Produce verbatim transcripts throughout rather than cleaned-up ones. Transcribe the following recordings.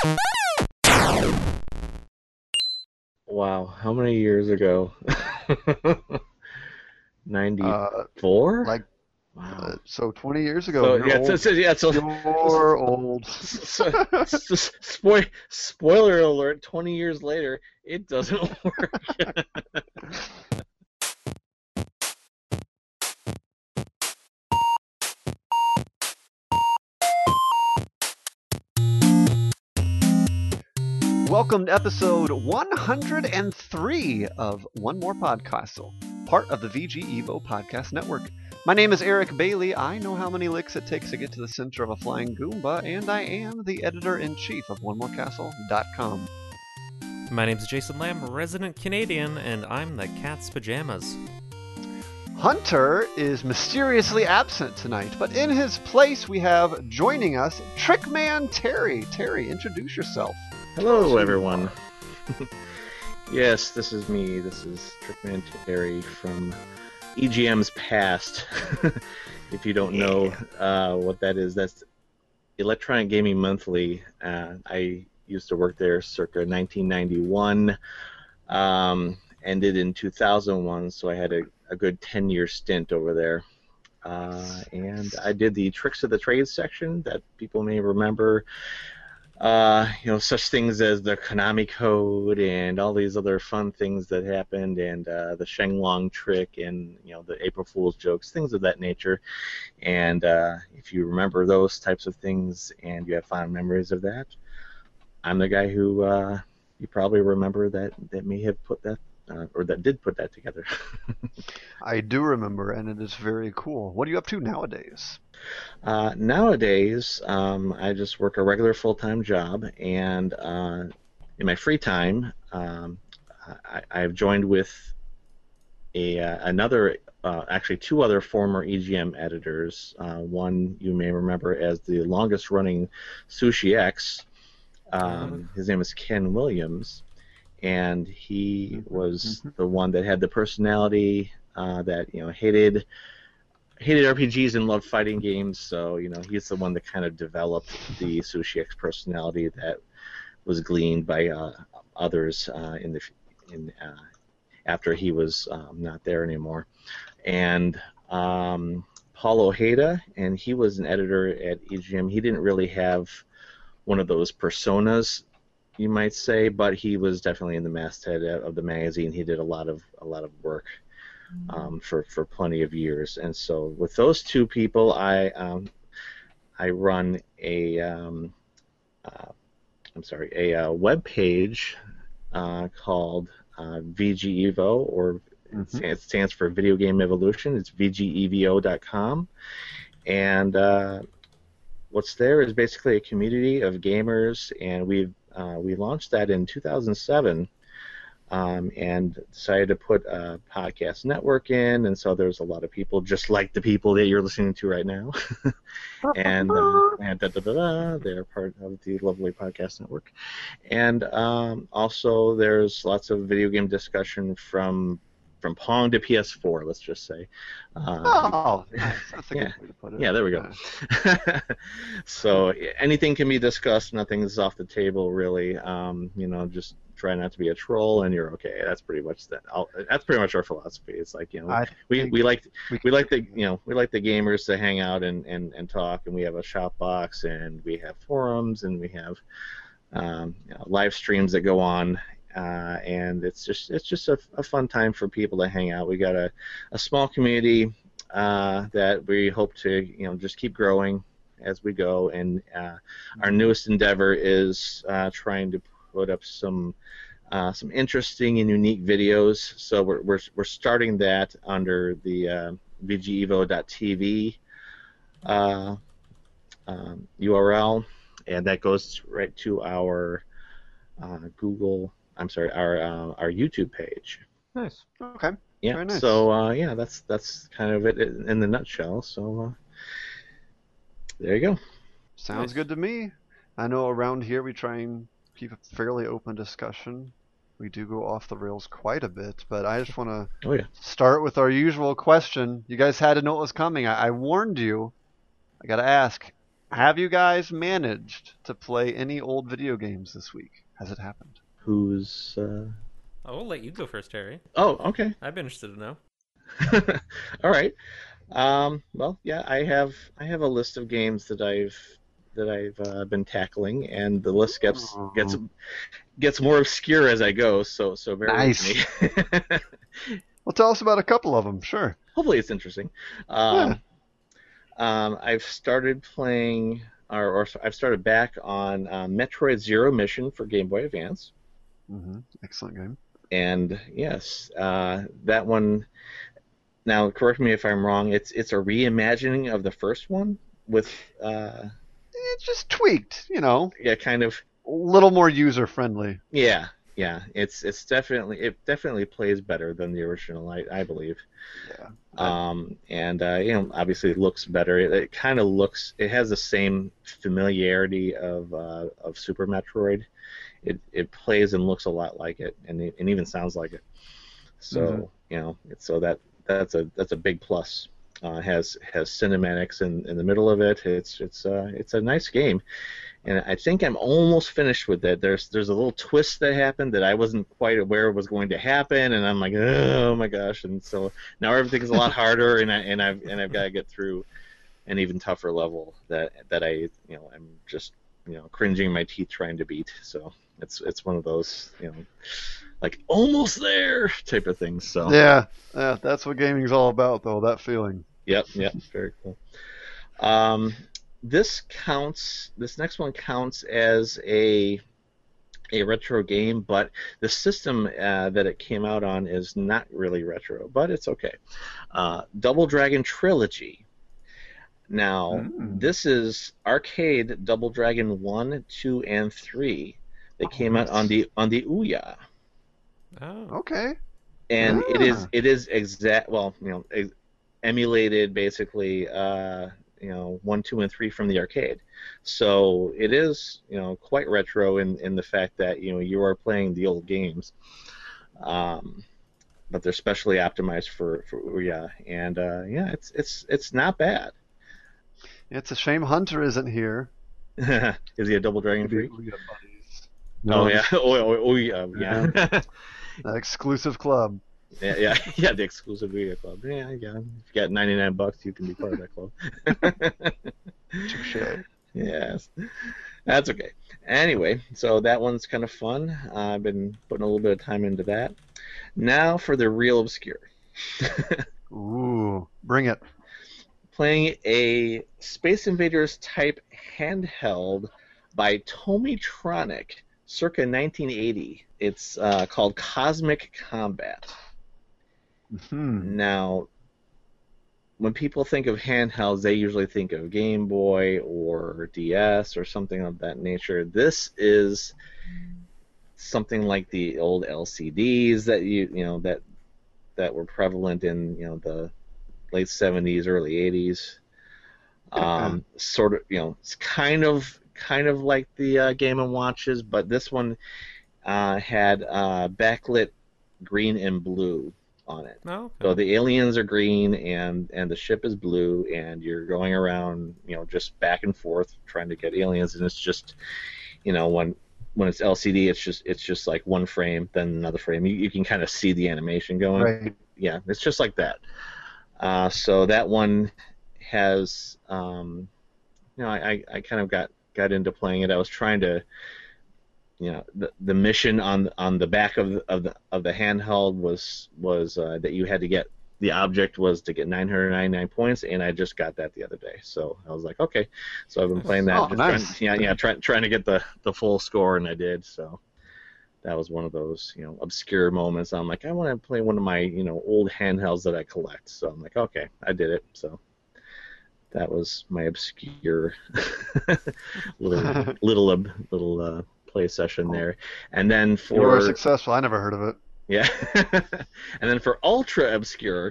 Wow, how many years ago? Uh, ninety-four? like uh, Wow. so twenty years ago. So You're yeah, so, old. so yeah, so, so, You're old. so, so spoil, spoiler alert, twenty years later, it doesn't work. Welcome to episode one hundred three of One More Podcastle, part of the V G Evo Podcast Network. My name is Eric Bailey. I know how many licks it takes to get to the center of a flying Goomba, and I am the editor-in-chief of one more castle dot com. My name's Jason Lamb, resident Canadian, and I'm the cat's pajamas. Hunter is mysteriously absent tonight, but in his place we have joining us Trickman Terry. Terry, introduce yourself. Hello, everyone. Yes, this is me. This is Trickman Terry from E G M's past. If you don't know uh, what that is, that's Electronic Gaming Monthly. Uh, I used to work there circa nineteen ninety-one, um, ended in two thousand one, so I had a, a good ten-year stint over there. Uh, and I did the Tricks of the Trade section that people may remember. Uh, you know, such things as the Konami Code and all these other fun things that happened, and uh, the Shenlong trick, and you know, the April Fool's jokes, things of that nature. And uh, if you remember those types of things and you have fond memories of that, I'm the guy who uh, you probably remember that that may have put that uh, or that did put that together. I do remember, and it is very cool. What are you up to nowadays? Uh, nowadays, um, I just work a regular full-time job, and uh, in my free time, um, I, I've joined with a uh, another, uh, actually two other former E G M editors. Uh, one you may remember as the longest-running Sushi X. Um, his name is Ken Williams, and he was Mm-hmm. the one that had the personality uh, that you know hated. hated R P Gs and loved fighting games, so you know he's the one that kind of developed the Sushi X personality that was gleaned by uh, others uh, in the in uh, after he was um, not there anymore. And um, Paul Ojeda, and he was an editor at E G M. He didn't really have one of those personas, you might say, but he was definitely in the masthead of the magazine. He did a lot of a lot of work. Um, for, for plenty of years, and so with those two people, I um, I run a um, uh, I'm sorry a uh, web page uh, called uh, V G Evo, or Mm-hmm. it stands for Video Game Evolution. It's V G E V O dot com, and uh, what's there is basically a community of gamers, and we uh, we launched that in two thousand seven. Um, and decided to put a podcast network in, and so there's a lot of people just like the people that you're listening to right now, and, uh, and da, da, da, da, they're part of the lovely podcast network. And um, also there's lots of video game discussion from from Pong to P S four, let's just say. Uh, Oh, nice. That's a yeah. good way to put it. Yeah, there we go. So anything can be discussed. Nothing is off the table, really. Um, you know, just try not to be a troll, and you're okay. That's pretty much that. I'll, that's pretty much our philosophy. It's like you know, I we, think we like we we like the you know we like the gamers to hang out and, and, and talk, and we have a shop box, and we have forums, and we have um, you know, live streams that go on. Uh, and it's just it's just a, a fun time for people to hang out. We got a, a small community uh, that we hope to you know just keep growing as we go. And uh, our newest endeavor is uh, trying to put up some uh, some interesting and unique videos. So we're we're, we're starting that under the uh, V G Evo dot T V uh, um, U R L, and that goes right to our uh, Google. I'm sorry, our uh, our YouTube page. Nice. Okay. Yeah. Very nice. So uh, yeah, that's that's kind of it in the nutshell. So uh, there you go. Sounds Nice. good to me. I know around here we try and keep a fairly open discussion. We do go off the rails quite a bit, but I just want to Oh yeah. start with our usual question. You guys had to know it was coming. I, I warned you. I got to ask, Have you guys managed to play any old video games this week? Has it happened? Who's? Uh... Oh, we'll let you go first, Terry. Oh, okay. I'd be interested to know. All right. Um, well, yeah, I have I have a list of games that I've that I've uh, been tackling, and the list gets Ooh. gets gets more obscure as I go. So so bear Nice. with me. Well, tell us about a couple of them. Sure. Hopefully, it's interesting. Um, um, I've started playing, or, or I've started back on uh, Metroid Zero Mission for Game Boy Advance. Mm-hmm. Excellent game. And yes, uh, that one. Now, correct me if I'm wrong. It's it's a reimagining of the first one with, uh, It's just tweaked, you know, yeah, kind of, a little more user friendly. yeah, yeah. It's it's definitely it definitely plays better than the original, I I believe. Yeah. Um, and uh, you know, obviously it looks better. It, it kind of looks. It has the same familiarity of uh, of Super Metroid. It it plays and looks a lot like it, and it, and even sounds like it. So Mhm. you know, it's, so that that's a that's a big plus. Uh, has has cinematics in, in the middle of it. It's it's uh, it's a nice game, and I think I'm almost finished with it. There's there's a little twist that happened that I wasn't quite aware was going to happen, and I'm like, oh my gosh! And so now everything's a lot harder, and I and I've and I've got to get through an even tougher level that that I you know I'm just you know cringing my teeth trying to beat. So it's it's one of those you know like almost there type of things. So Yeah, yeah, that's what gaming's all about, though. That feeling. yep, yep, very cool. Um, this counts. This next one counts as a a retro game, but the system uh, that it came out on is not really retro, but it's okay. Uh, Double Dragon Trilogy. Now, Mm. this is arcade Double Dragon one, two, and three. They Oh, came out on nice. the on the Ouya, Oh. Okay. and it is Ah. it is exact. Well, you know, ex- emulated basically. Uh, you know, one, two, and three from the arcade. So it is, you know, quite retro in, in the fact that you know you are playing the old games, um, but they're specially optimized for for Ouya, and uh, yeah, it's it's it's not bad. It's a shame Hunter isn't here. Is he a Double Dragon Maybe freak? we got buddies. Oh No, yeah, oh, oh, oh yeah, yeah, that exclusive club. yeah, yeah, yeah. The exclusive video club. Yeah, yeah. If you got ninety-nine bucks, you can be part of that club. Touche. Yes, that's okay. Anyway, so that one's kind of fun. Uh, I've been putting a little bit of time into that. Now for the real obscure. Ooh, bring it. Playing a Space Invaders type handheld by Tomitronic, circa nineteen eighty. It's uh, called Cosmic Combat. Hmm. Now, when people think of handhelds, they usually think of Game Boy or D S or something of that nature. This is something like the old L C Ds that you you know that that were prevalent in you know the late seventies, early eighties. Um, sort of, you know, it's kind of kind of like the uh, Game and Watches, but this one uh, had uh, backlit green and blue on it. Oh, So okay. the aliens are green and and the ship is blue, and you're going around, you know, just back and forth trying to get aliens, and it's just, you know, when when it's L C D, it's just it's just like one frame, then another frame. You, you can kind of see the animation going. Right. Yeah, it's just like that. Uh, so that one has, um, you know, I, I kind of got, got into playing it. I was trying to, you know, the, the mission on on the back of the, of the of the handheld was was uh, that you had to get the object was to get nine hundred ninety-nine points, and I just got that the other day. So I was like, okay. So I've been playing that, Oh, just nice. trying, yeah, yeah, trying trying to get the the full score, and I did. So that was one of those, you know, obscure moments. I'm like, I want to play one of my, you know, old handhelds that I collect. So I'm like, okay, I did it. So that was my obscure little little uh, little uh, play session there. And then You were for successful. I never heard of it. yeah, and then for ultra obscure,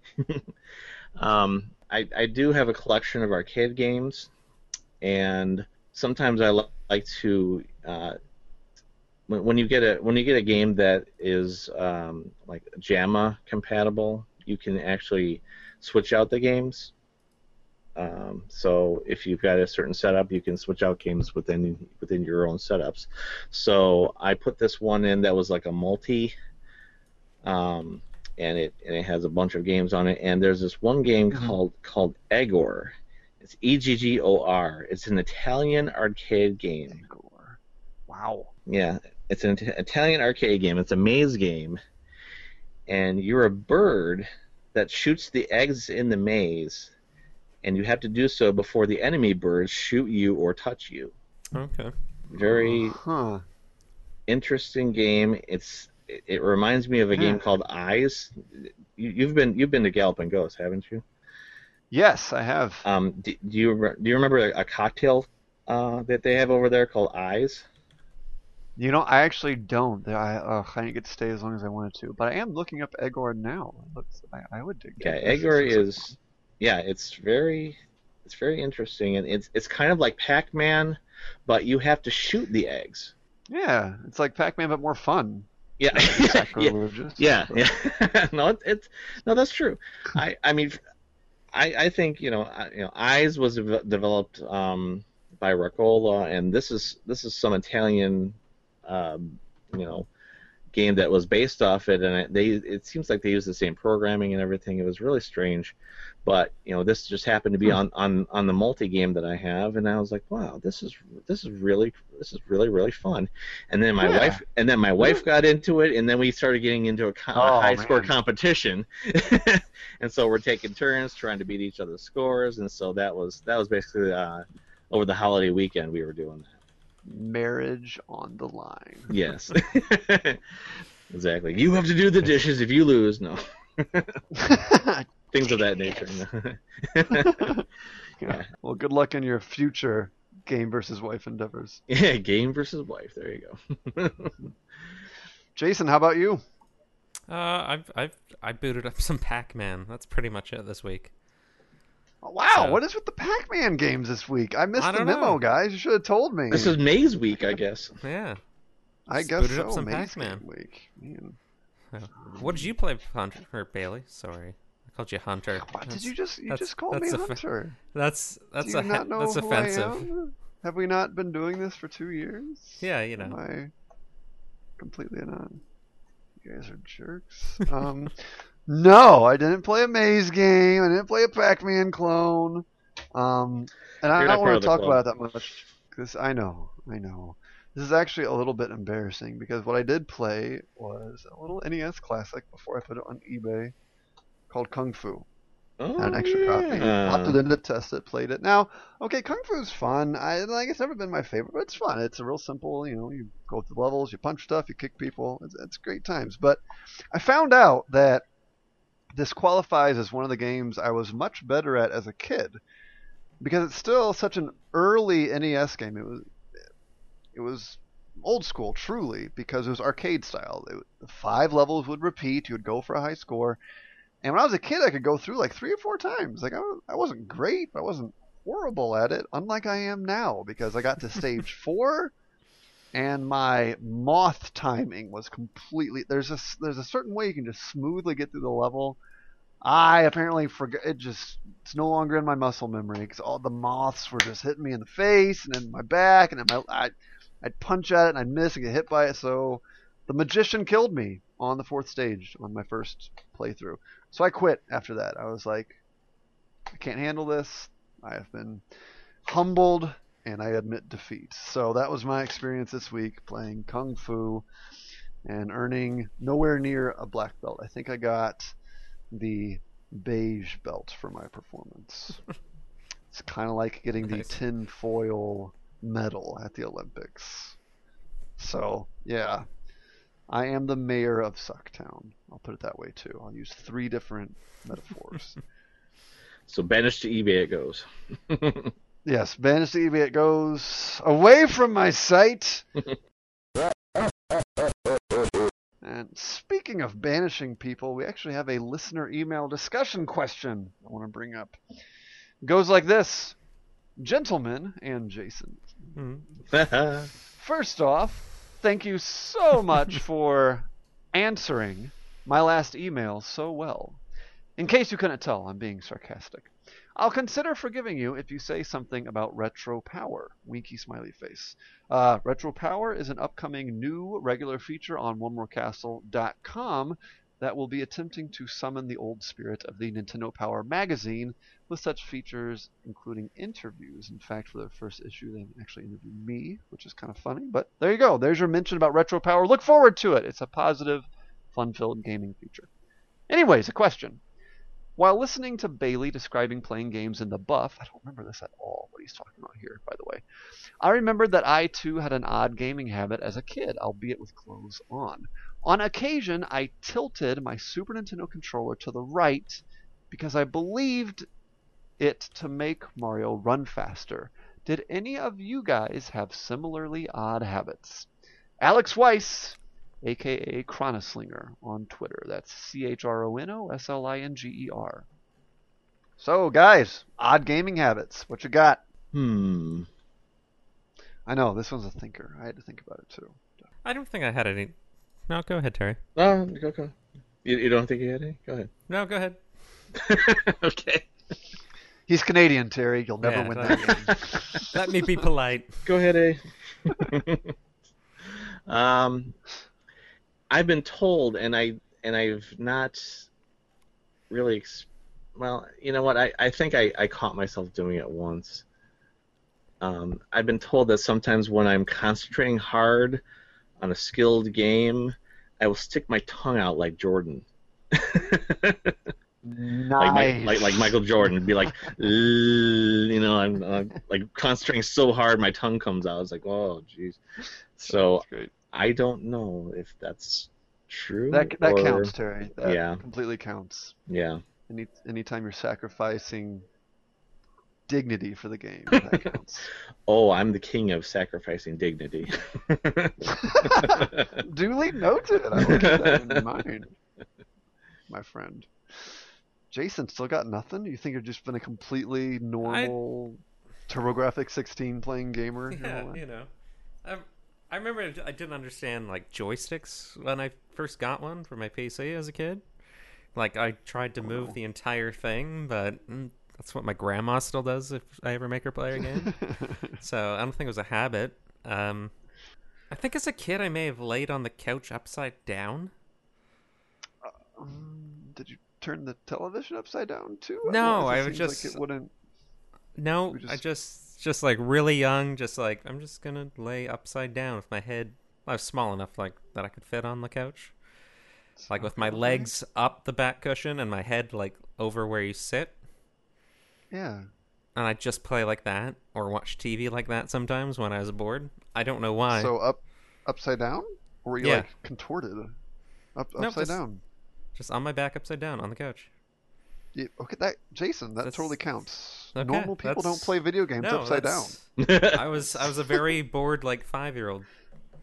um, I I do have a collection of arcade games, and sometimes I li- like to. Uh, when, when you get a when you get a game that is um, like JAMA compatible, you can actually switch out the games. Um, so if you've got a certain setup, you can switch out games within within your own setups. So I put this one in that was like a multi, um, and it and it has a bunch of games on it. And there's this one game Mhm. called called Eggor. It's E G G O R. It's an Italian arcade game. Eggor. Wow. Yeah, it's an It- Italian arcade game. It's a maze game, and you're a bird that shoots the eggs in the maze, and you have to do so before the enemy birds shoot you or touch you. Okay. Very Huh. interesting game. It's it, it reminds me of a Yeah. game called Eyes. You, you've been you've been to Galloping Ghost, haven't you? Yes, I have. Um, do, do you re- do you remember a, a cocktail uh, that they have over there called Eyes? You know, I actually don't. I ugh, I didn't get to stay as long as I wanted to, but I am looking up Eggor now. Looks, I, I would dig Yeah, that. This Eggor looks like is yeah, it's very it's very interesting, and it's it's kind of like Pac-Man, but you have to shoot the eggs. fun. Yeah, it's like Pac-Man, but more fun. Yeah, Not yeah, sacrilegious. yeah, but- yeah. No, it, it's no, that's true. I, I mean, I, I think you know, I, you know, Eyes was dev- developed um, by Raccola, and this is this is some Italian, um, you know, game that was based off it, and it, they it seems like they use the same programming and everything. It was really strange, but you know, this just happened to be on, on, on the multi game that I have, and I was like, wow, this is this is really this is really really fun. And then my Yeah. wife and then my wife got into it, and then we started getting into a, co- a Oh, high score man. competition, and so we're taking turns trying to beat each other's scores, and so that was that was basically uh, over the holiday weekend we were doing that. Marriage on the line. Yes. Exactly. You have to do the dishes if you lose. No. Things of that nature. No. Yeah. Well, good luck in your future game versus wife endeavors. Yeah, game versus wife. There you go. Jason, how about you? Uh, I've I've I booted up some Pac-Man. That's pretty much it this week. Oh, wow, So- what is with the Pac-Man games this week? I missed I the don't memo, know. guys. You should have told me. This is Maze week, I guess. Yeah. I just guess booted so. up some Maze Pac-Man. Game Week. Man. What did you play, Hunter or Bailey? Sorry, I called you Hunter. What did That's- you just? You that's- just called me that's a fa- Hunter. That's that's Do a you he- not know that's who offensive. I am? Have we not been doing this for two years? Yeah, you Am know. I completely not? You guys are jerks. um, no, I didn't play a maze game. I didn't play a Pac-Man clone. Um, and I You're not don't part want of to the talk club. about it that much because I know, I know. This is actually a little bit embarrassing because what I did play was a little N E S classic before I put it on eBay called Kung Fu. Oh, Had an extra copy. yeah. Opted in to test it, played it. Now, okay, Kung Fu's fun. I like it's never been my favorite, but it's fun. It's a real simple, you know, you go through levels, you punch stuff, you kick people. It's, it's great times. But I found out that this qualifies as one of the games I was much better at as a kid because it's still such an early N E S game. It was it was old school, truly, because it was arcade style. It, the five levels would repeat. You would go for a high score. And when I was a kid, I could go through like three or four times. Like I, was, I wasn't great, but I wasn't horrible at it, unlike I am now, because I got to stage four, and my moth timing was completely. There's a there's a certain way you can just smoothly get through the level. I apparently forgot. It just it's no longer in my muscle memory because all the moths were just hitting me in the face and in my back, and in my I, I'd punch at it and I'd miss and get hit by it. So the magician killed me on the fourth stage on my first playthrough. So I quit after that. I was like, I can't handle this. I have been humbled and I admit defeat. So that was my experience this week playing Kung Fu and earning nowhere near a black belt. I think I got the beige belt for my performance. It's kind of like getting the Nice. tin foil medal at the Olympics. So, yeah. I am the mayor of Sucktown. I'll put it that way too. I'll use three different metaphors. So banished to eBay it goes. Yes, banished to eBay it goes. Away from my sight! And speaking of banishing people, we actually have a listener email discussion question I want to bring up. It goes like this. Gentlemen and Jason. Hmm. First off, thank you so much for answering my last email so well. In case you couldn't tell, I'm being sarcastic. I'll consider forgiving you if you say something about Retro Power. Winky smiley face. Uh, Retro Power is an upcoming new regular feature on one more castle dot com that will be attempting to summon the old spirit of the Nintendo Power magazine with such features including interviews. In fact, for their first issue, they actually interviewed me, which is kind of funny. But there you go. There's your mention about Retro Power. Look forward to it. It's a positive, fun-filled gaming feature. Anyways, a question. While listening to Bailey describing playing games in the buff, I don't remember this at all, what he's talking about here, by the way. I remembered that I too had an odd gaming habit as a kid, albeit with clothes on. On occasion, I tilted my Super Nintendo controller to the right because I believed it to make Mario run faster. Did any of you guys have similarly odd habits? Alex Weiss, aka Chronoslinger on Twitter. That's C H R O N O S L I N G E R. So, guys, odd gaming habits. What you got? Hmm. I know, this one's a thinker. I had to think about it, too. I don't think I had any. No, go ahead, Terry. No, go, go. You, you don't think you had any? Go ahead. No, go ahead. Okay. He's Canadian, Terry. You'll never Yeah, win that- that game. Let me be polite. Go ahead, A. um, I've been told, and I and I've not really. Ex- well, you know what? I, I think I, I caught myself doing it once. Um, I've been told that sometimes when I'm concentrating hard on a skilled game, I will stick my tongue out like Jordan. Nice. like, my, like like Michael Jordan, be like, you know, I'm, I'm like concentrating so hard, my tongue comes out. It's like, oh, jeez. So That's great. I don't know if that's true. That that or... counts, Terry. That Yeah. completely counts. Yeah. Any anytime you're sacrificing dignity for the game, that counts. Oh, I'm the king of sacrificing dignity. Duly noted. I will keep that in mind, my friend. Jason, still got nothing? You think you've just been a completely normal TurboGrafx sixteen playing gamer? your whole Yeah, life? you know. I, I remember I didn't understand like joysticks when I first got one for my P C as a kid. Like I tried to move Wow. the entire thing, but mm, that's what my grandma still does if I ever make her play a game. So I don't think it was a habit. Um, I think as a kid I may have laid on the couch upside down. Um, did you turn the television upside down too? No, Otherwise it I would seems just- like it wouldn't. No, We I just- just just like really young, just like I'm just gonna lay upside down with my head. I was small enough like that I could fit on the couch, like with my Okay. legs up the back cushion and my head like over where you sit. Yeah. And I just play like that or watch T V like that sometimes when I was bored. I don't know why. So up, upside down, or were you Yeah. like contorted? Up, Nope, upside just- down. Just on my back upside down on the couch. Yeah, okay, that Jason, that That's- totally counts. okay, Normal people don't that's- play video games No, upside down. that's- I was I was a very bored like five year old.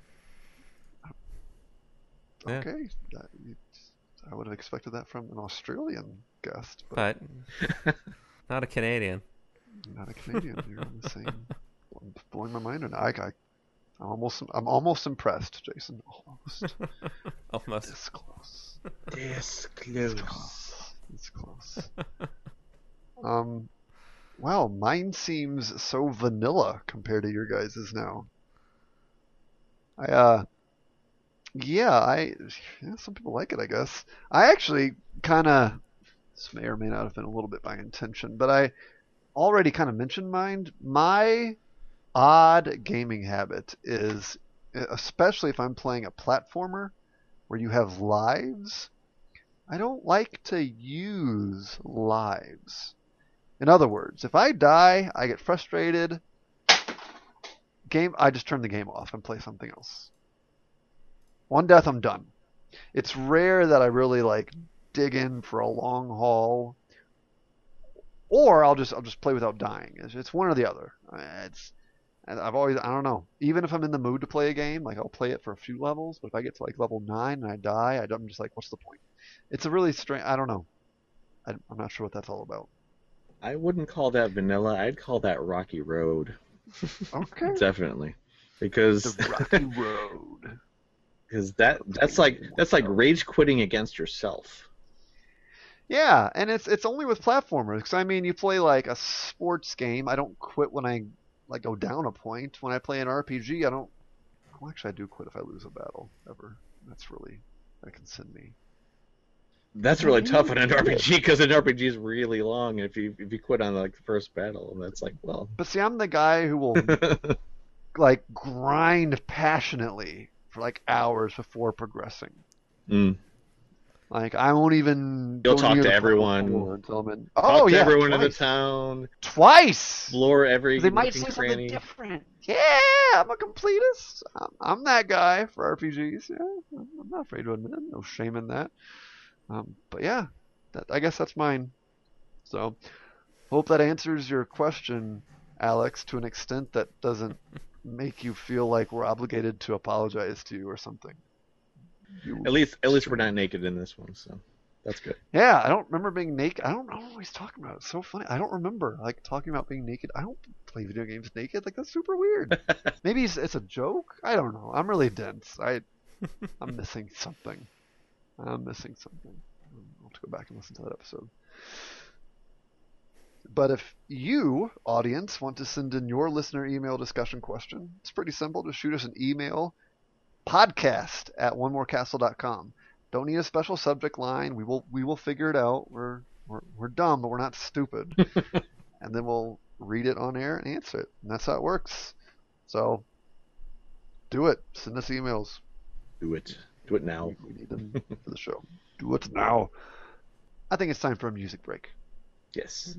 Yeah. Okay, that, you, I would have expected that from an Australian guest, but But not a Canadian. not a Canadian. You're on the same. I'm blowing my mind, and I, I, I'm almost, I'm almost impressed, Jason. Almost Almost. this close. This It's close. It's close. Um, wow, mine seems so vanilla compared to your guys's now. I uh, yeah, I yeah, some people like it, I guess. I actually kind of, this may or may not have been a little bit by intention, but I already kind of mentioned mine. My odd gaming habit is, especially if I'm playing a platformer where you have lives, I don't like to use lives. In other words, if I die, I get frustrated. Game, I just turn the game off and play something else. One death, I'm done. It's rare that I really like dig in for a long haul, or I'll just I'll just play without dying. It's, it's one or the other. It's I've always I don't know. Even if I'm in the mood to play a game, like I'll play it for a few levels. But if I get to like level nine and I die, I, I'm just like, what's the point? It's a really strange. I don't know. I, I'm not sure what that's all about. I wouldn't call that vanilla. I'd call that rocky road. Okay. Definitely, because The rocky road. because that that's like that's like rage quitting against yourself. Yeah, and it's it's only with platformers. Because I mean, you play like a sports game. I don't quit when I like go down a point. When I play an R P G, I don't. Well, actually, I do quit if I lose a battle ever. That's really that can send me. That's really tough in an R P G because an R P G is really long. And if you if you quit on like the first battle, that's like well. But see, I'm the guy who will like grind passionately for like hours before progressing. Mm. Like I won't even. You'll go talk near to the everyone. Until I'm in. Talk Oh to yeah, everyone twice. in the town. Twice. Explore every. They might nook and say something cranny. different. Yeah, I'm a completist. I'm, I'm that guy for R P Gs. Yeah, I'm I'm not afraid to admit it. No shame in that. Um, but yeah, that, I guess that's mine. So, hope that answers your question, Alex, to an extent that doesn't make you feel like we're obligated to apologize to you or something. You, At least, at least we're not naked in this one, so that's good. yeah, I don't remember being naked. I don't know what he's talking about. It's so funny. I don't remember like talking about being naked. I don't play video games naked. Like that's super weird. Maybe it's, it's a joke. I don't know. I'm really dense. I, I'm missing something. I'm missing something. I'll have to go back and listen to that episode. But if you, audience, want to send in your listener email discussion question, it's pretty simple. Just shoot us an email, podcast at one more castle dot com. Don't need a special subject line. We will we will figure it out. We're we're, we're dumb, but we're not stupid. And then we'll read it on air and answer it. And that's how it works. So do it. Send us emails. Do it. Do it now. We need them for the show. Do it now. I think it's time for a music break. Yes.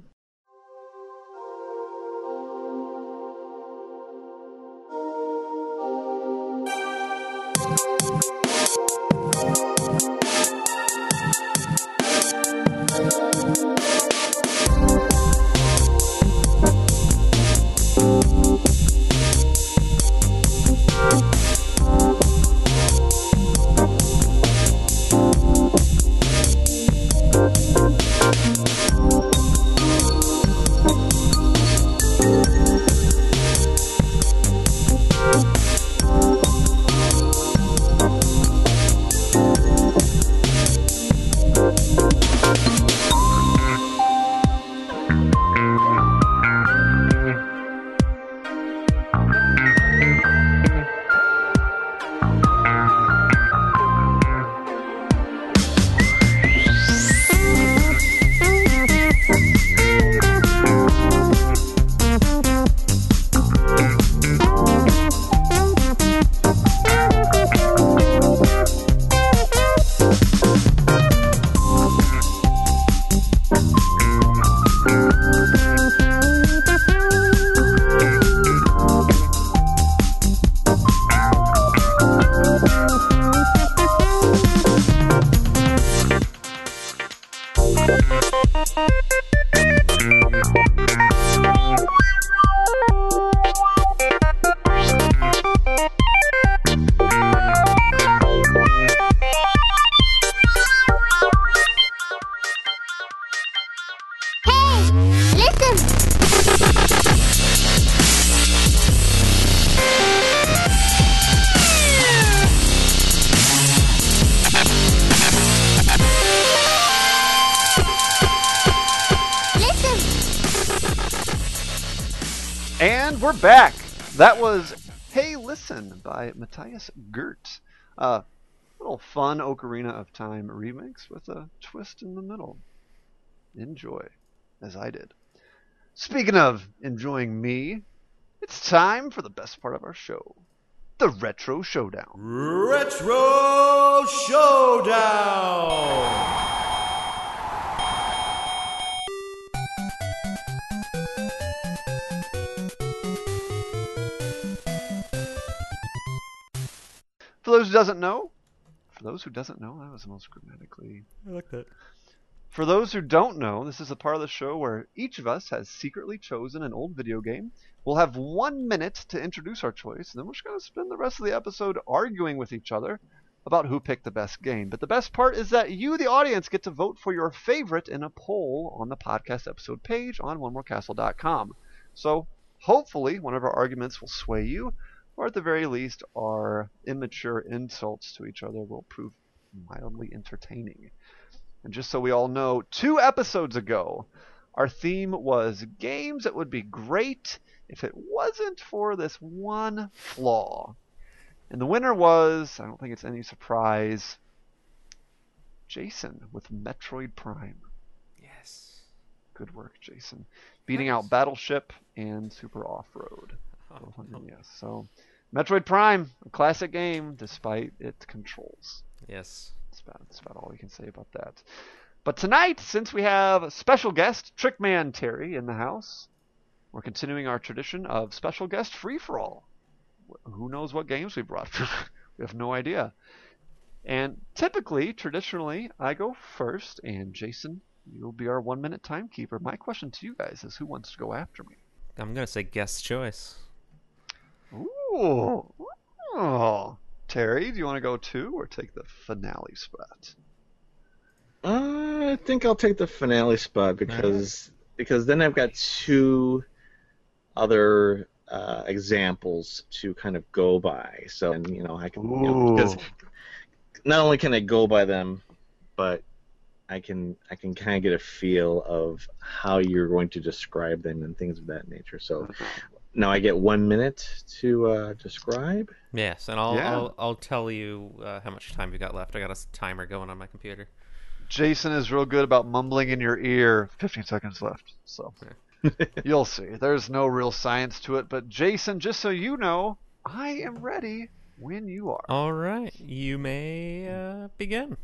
And we're back. That was Hey Listen by Matthias Gert. A uh, little fun Ocarina of Time remix with a twist in the middle. Enjoy, as I did. Speaking of enjoying me, it's time for the best part of our show, the Retro Showdown. Retro Showdown! For those who doesn't know, for those who doesn't know, that was the most grammatically. I like that. For those who don't know, this is a part of the show where each of us has secretly chosen an old video game. We'll have one minute to introduce our choice, and then we're just going to spend the rest of the episode arguing with each other about who picked the best game. But the best part is that you, the audience, get to vote for your favorite in a poll on the podcast episode page on one more castle dot com. So hopefully one of our arguments will sway you, or at the very least our immature insults to each other will prove mildly entertaining. And just so we all know, two episodes ago, our theme was games that would be great if it wasn't for this one flaw. And the winner was, I don't think it's any surprise, Jason with Metroid Prime. Yes. Good work, Jason. Beating Nice. out Battleship and Super Off-Road. Oh, Yes. So, Metroid Prime, a classic game, despite its controls. yes. That's about, that's about all we can say about that. But tonight, since we have a special guest, Trickman Terry, in the house, we're continuing our tradition of special guest free-for-all. Who knows what games we brought? We have no idea. And typically, traditionally, I go first, and Jason, you'll be our one-minute timekeeper. My question to you guys is, who wants to go after me? I'm going to say guest choice. Ooh. Oh. Terry, do you want to go too, or take the finale spot? Uh, I think I'll take the finale spot because because then I've got two other uh, examples to kind of go by. So, and, you know, I can you know, because not only can I go by them, but I can I can kind of get a feel of how you're going to describe them and things of that nature. So now I get one minute to uh, describe. Yes, and I'll Yeah. I'll, I'll tell you uh, how much time you got left. I got a s- timer going on my computer. Jason is real good about mumbling in your ear. fifteen seconds left. So you'll see. There's no real science to it. But Jason, just so you know, I am ready when you are. All right, you may uh, begin.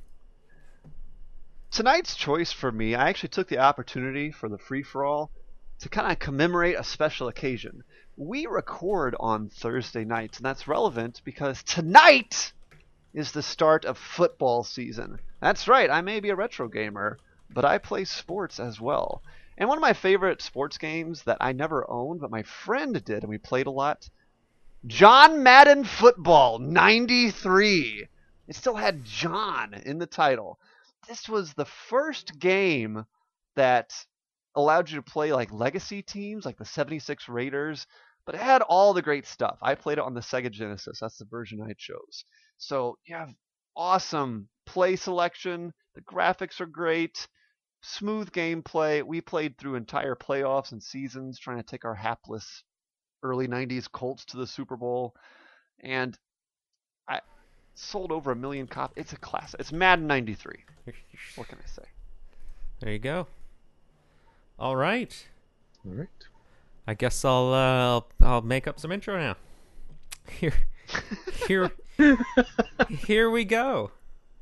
Tonight's choice for me, I actually took the opportunity for the free-for-all to kind of commemorate a special occasion. We record on Thursday nights, and that's relevant because tonight is the start of football season. That's right, I may be a retro gamer, but I play sports as well. And one of my favorite sports games that I never owned, but my friend did, and we played a lot, John Madden Football ninety-three. It still had John in the title. This was the first game that allowed you to play like legacy teams, like the seventy-six Raiders, but it had all the great stuff. I played it on the Sega Genesis. That's the version I chose. So you have awesome play selection. The graphics are great. Smooth gameplay. We played through entire playoffs and seasons trying to take our hapless early nineties Colts to the Super Bowl. And I sold over a million copies. It's a classic. It's Madden ninety-three. What can I say? There you go. All right. All right. I guess I'll uh, I'll, I'll make up some intro now. Here, here, here we go.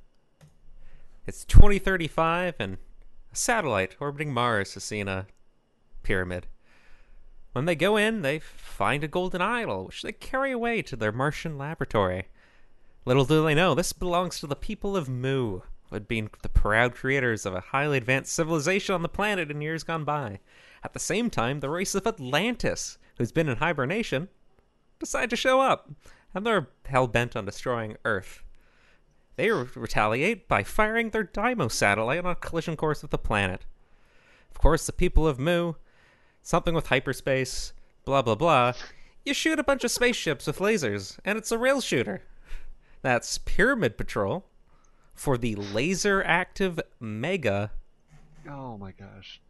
It's twenty thirty-five, and a satellite orbiting Mars has seen a pyramid. When they go in, they find a golden idol, which they carry away to their Martian laboratory. Little do they know, this belongs to the people of Mu, who had been the proud creators of a highly advanced civilization on the planet in years gone by. At the same time, the race of Atlantis, who's been in hibernation, decide to show up, and they're hell-bent on destroying Earth. They re- retaliate by firing their Deimos satellite on a collision course with the planet. Of course, the people of Mu, something with hyperspace, blah blah blah, you shoot a bunch of spaceships with lasers, and it's a rail shooter. That's Pyramid Patrol for the Laser Active Mega Oh my gosh.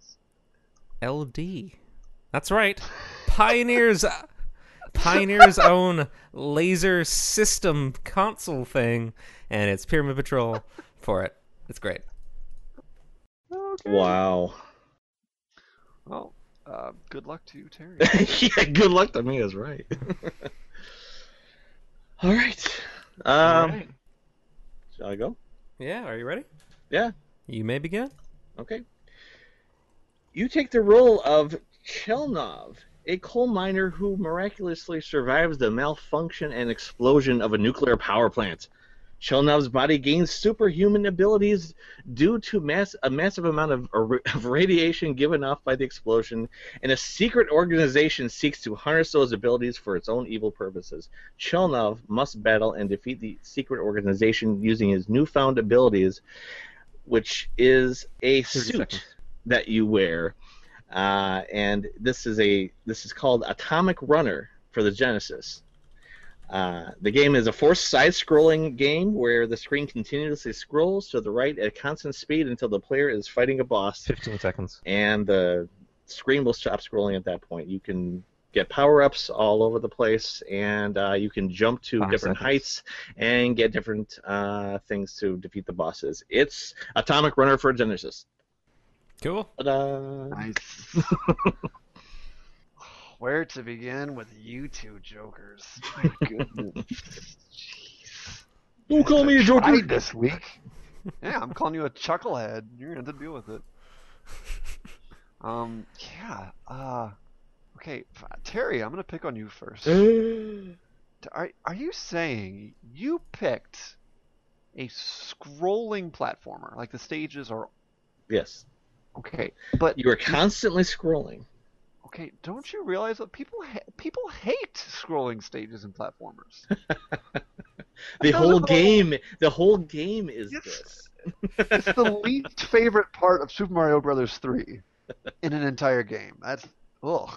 L D. That's right. Pioneer's Pioneer's own laser system console thing, and it's Pyramid Patrol for it. It's great. Okay. Wow. Well, uh, good luck to you, Terry. Yeah, good luck to me is right. All right. Um, All right. Shall I go? Yeah, are you ready? Yeah. You may begin. Okay. You take the role of Chelnov, a coal miner who miraculously survives the malfunction and explosion of a nuclear power plant. Chelnov's body gains superhuman abilities due to mass, a massive amount of, of radiation given off by the explosion, and a secret organization seeks to harness those abilities for its own evil purposes. Chelnov must battle and defeat the secret organization using his newfound abilities, which is a suit seconds. that you wear. Uh, and this is a this is called Atomic Runner for the Genesis. Uh, the game is a forced side-scrolling game where the screen continuously scrolls to the right at constant speed until the player is fighting a boss, Fifteen seconds. and the screen will stop scrolling at that point. You can get power-ups all over the place, and uh, you can jump to Five different seconds. heights and get different uh, things to defeat the bosses. It's Atomic Runner for Genesis. Cool. Ta-da! Nice. Where to begin with you two jokers? My goodness. Jeez. Don't call me a joker. Tried this week. Yeah, I'm calling you a chucklehead. You're gonna have to deal with it. Um, yeah. Uh, okay, f- Terry, I'm gonna pick on you first. Are are you saying you picked a scrolling platformer? Like the stages are Yes. okay, but You are constantly scrolling. okay, don't you realize that people ha- people hate scrolling stages and platformers? The know whole the whole- game, the whole game is Yes. this. It's the least favorite part of Super Mario Brothers three in an entire game. That's ugh.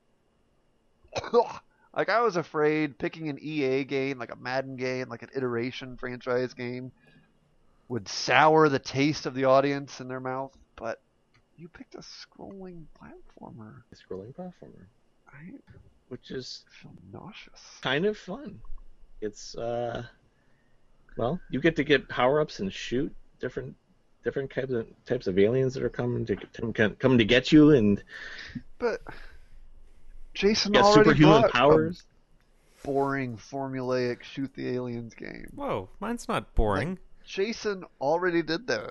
Like I was afraid picking an E A game, like a Madden game, like an iteration franchise game, would sour the taste of the audience in their mouth. But you picked a scrolling platformer. Scrolling platformer, I which is feel nauseous. kind of fun. It's uh, well, you get to get power-ups and shoot different different types of types of aliens that are coming to coming to get you, and But Jason get already superhuman brought powers. a boring formulaic shoot the aliens game. Whoa, mine's not boring. Jason already did that.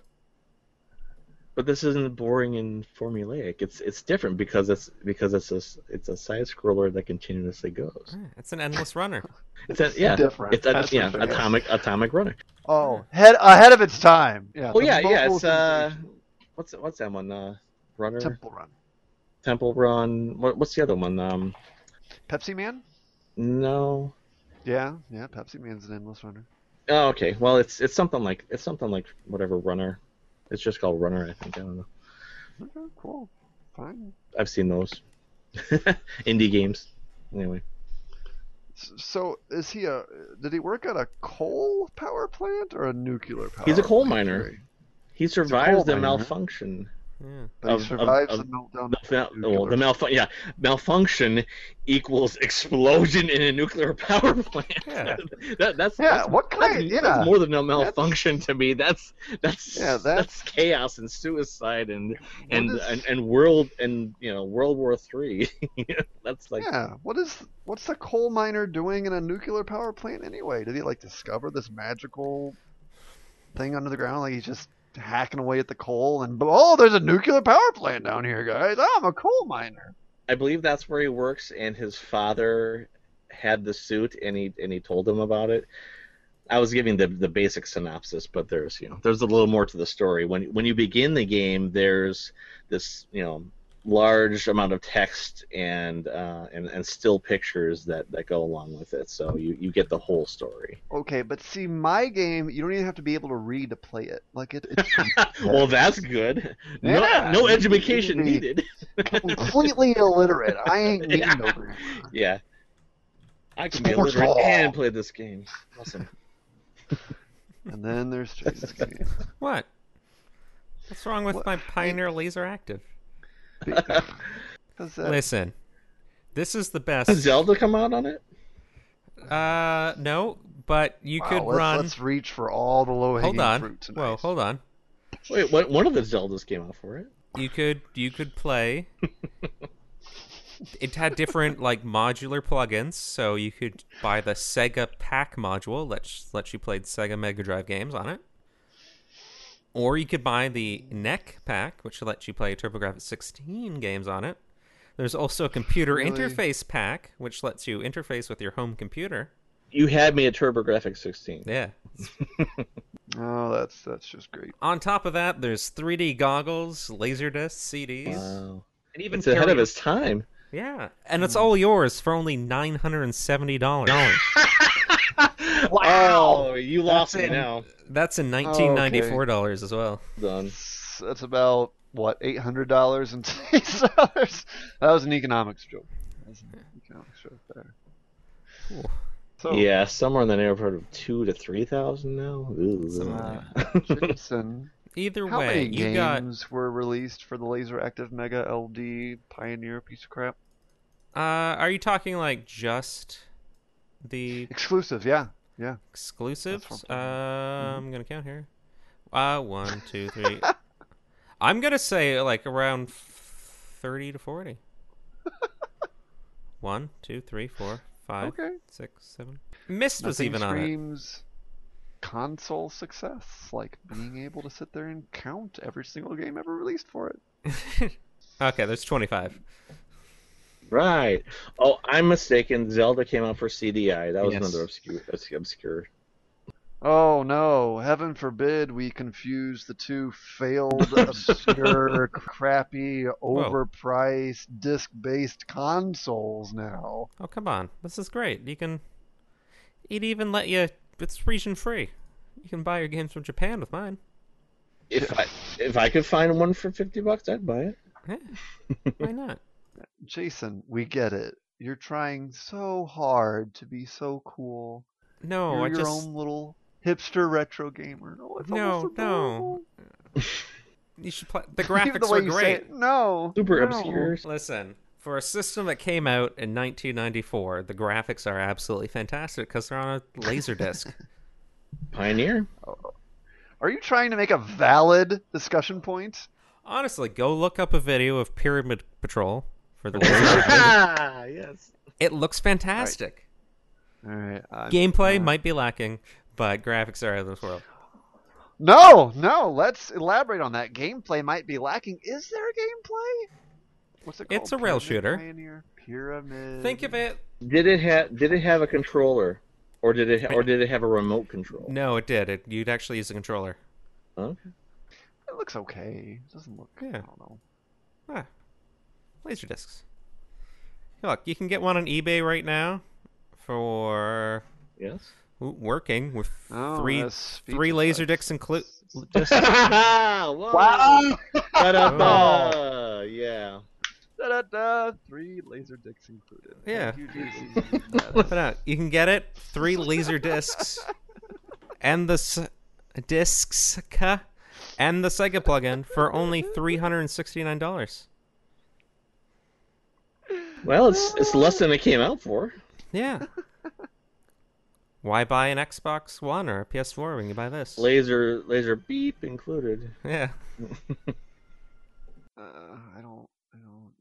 But this isn't boring and formulaic. It's it's different because it's because it's a it's a side scroller that continuously goes. Eh, It's an endless runner. It's a, yeah, different. it's a, That's yeah, for sure. atomic atomic runner. Oh, head ahead of its time. Yeah. Oh the yeah, yeah. mobile It's uh, sensation. what's what's that one? Uh, runner, Temple Run. Temple Run. What, what's the other one? Um, Pepsi Man? no. Yeah, yeah. Pepsi Man's an endless runner. Oh, okay. Well, it's it's something like it's something like whatever runner. It's just called runner, I think. I don't know. Okay, cool. Fine. I've seen those indie games. Anyway, S- So, is he a? Did he work at a coal power plant or a nuclear power? He's a coal plant, miner. Terry? he survives coal the miner. malfunction. Yeah. But Of- he of- survives of the meltdown. The, of mal- nuclear well, the malfun- yeah, malfunction equals explosion in a nuclear power plant. Yeah. that, that's Yeah, that's, what kind- That's, yeah. that's more than a malfunction to me. That's that's Yeah, that's, that's- chaos and suicide and and, is- and and world and you know World War Three. That's like Yeah. What is? What's the coal miner doing in a nuclear power plant anyway? Did he like discover this magical thing under the ground? Like he's just hacking away at the coal and oh, there's a nuclear power plant down here, guys. I'm a coal miner. I believe that's where he works, and his father had the suit, and he and he told him about it. I was giving the the basic synopsis, but there's you know there's a little more to the story. When when you begin the game, there's this you know large amount of text and uh, and and still pictures that, that go along with it, so you, you get the whole story. Okay, but see, my game, you don't even have to be able to read to play it. Like it, it's Well, that's good. No, Yeah, no you- education you- needed. completely illiterate. I ain't needing Yeah. no grammar. Yeah. I can be Sports illiterate ball. and play this game. Awesome. And then there's Jason's game. What? What's wrong with What? my Pioneer Laser Active? 'Cause that- Listen, this is the Does best. Zelda come out on it? Uh, no, but you wow, could let's, run. let's reach for all the low-hanging Hold on. fruit tonight. Whoa, hold on. Wait, what, one of the Zeldas came out for it. You could you could play. It had different like modular plugins, so you could buy the Sega Pack module that lets you play Sega Mega Drive games on it, or you could buy the N E C Pack, which lets you play TurboGrafx sixteen games on it. There's also a computer Really? interface pack, which lets you interface with your home computer. You had me at TurboGrafx sixteen. Yeah. Oh, that's that's just great. On top of that, there's three D goggles, Laserdisc, C Ds, Wow. and even It's ahead of karaoke- its time. Yeah, and it's all yours for only nine hundred and seventy dollars. Wow. Oh, you lost That's me in- now. That's in nineteen ninety-four dollars as well. Done. That's, that's about what eight hundred dollars in today's dollars. That was an economics joke. That was an economics joke there. Cool. So, Yeah, somewhere in the neighborhood of two to three thousand now. Ooh. Somewhere. uh, Jason, Either how way, many you got. games were released for the Laser Active Mega L D Pioneer piece of crap? Uh, are you talking like just the Exclusive, yeah, yeah. exclusives? That's Uh, what I'm I'm gonna count here. Uh, one, two, three. I'm gonna say like around thirty to forty. One, two, three, four, five, Okay. six, seven. Mist was Nothing even on it. screams console success like being able to sit there and count every single game ever released for it. Okay, there's twenty-five. Right. Oh, I'm mistaken. Zelda came out for C D I. That was Yes. another obscure. obscure. Oh no, heaven forbid we confuse the two failed, obscure, crappy, overpriced, disc-based consoles now. Oh, come on. This is great. You can. It even let you. It's region free. You can buy your games from Japan with mine. If I if I could find one for fifty bucks, I'd buy it. Yeah, why not? Jason, we get it. You're trying so hard to be so cool. No, You're I your just. own little hipster retro gamer. Oh, it's No, almost no. adorable. You should play. The Even graphics the way were you say great. it, no. Super no. obscure. Listen, for a system that came out in nineteen ninety-four, the graphics are absolutely fantastic because they're on a laser disc. Pioneer. Are you trying to make a valid discussion point? Honestly, go look up a video of Pyramid Patrol for the laser. Ah, yes. It looks fantastic. All right. I'm- Gameplay uh, might be lacking, but graphics are out of this world. No, no. Let's elaborate on that. Gameplay might be lacking. Is there a gameplay? What's it called? It's a rail Pyramid shooter. Pioneer? Pyramid. Think of it. Did it have Did it have a controller, or did it ha- or did it have a remote control? No, it did. It, you'd actually use a controller. Okay. It looks okay. It doesn't look. Yeah. I don't know. Ah, laser discs. Look, you can get one on eBay right now for Yes. ooh, working with Oh, three that's three feature laser size. discs include. Wow. Wow! Da-da-da. Yeah. Da da da. Three laser dicks included. Yeah. Thank you, Jason. But no, you can get it three laser discs and the s- discs ka, and the Sega plugin for only three hundred and sixty nine dollars. Well, it's it's less than it came out for. Yeah. Why buy an Xbox One or a P S four when you buy this? Laser laser beep included. Yeah. Uh, I don't. I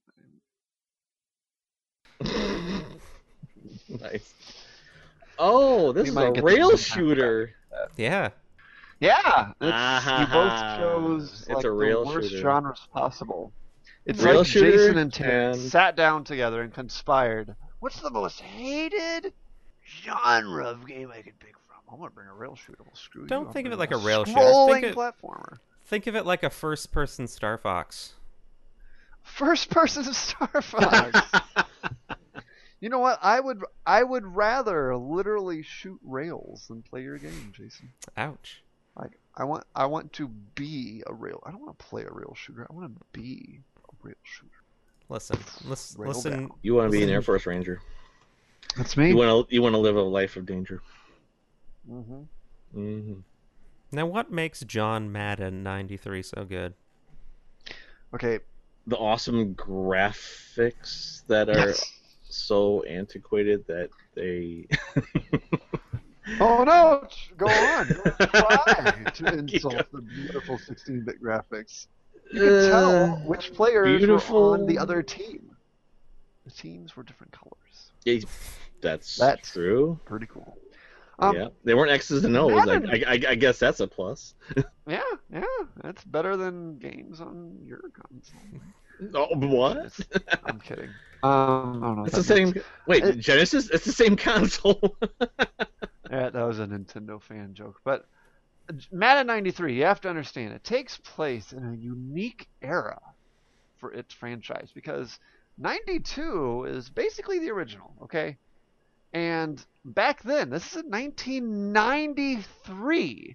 don't. Nice. Oh, this We is might a get rail the- shooter. Yeah. Yeah, it's, Ah, you both chose it's like a rail the worst shooter. genres possible. It's Rail like shooter Jason and Terrence and- sat down together and conspired. What's the most hated genre of game I could pick from? I'm gonna bring a rail shooter. We'll screw you. Don't I'll think of bring it like a rail shooter. scrolling Think it- platformer. Think of it like a first person Star Fox. First person Star Fox. You know what? I would I would rather literally shoot rails than play your game, Jason. Ouch. Like I want I want to be a rail. I don't want to play a rail shooter. I want to be a rail shooter. Listen. Listen. Rail Listen. down. You want to be an listen- Air Force Ranger. That's me. You want to you want to live a life of danger. Mm-hmm. hmm Now, what makes John Madden ninety-three so good? Okay. The awesome graphics that are Yes. so antiquated that they. Oh no! Go on. Don't try to insult the beautiful sixteen-bit graphics. You can tell which players beautiful. were on the other team. The teams were different colors. Yeah, that's, That's- true. Pretty cool. Um, yeah, they weren't X's and O's. I, Madden- I, I, I guess that's a plus. yeah, yeah. That's better than games on your console. Oh, what? I'm kidding. Um, I don't know. It's if the that makes- same. Wait, It- Genesis? It's the same console. Yeah, that was a Nintendo fan joke. But Madden ninety-three, you have to understand, it takes place in a unique era for its franchise because ninety-two is basically the original, okay? And back then, this is in nineteen ninety-three,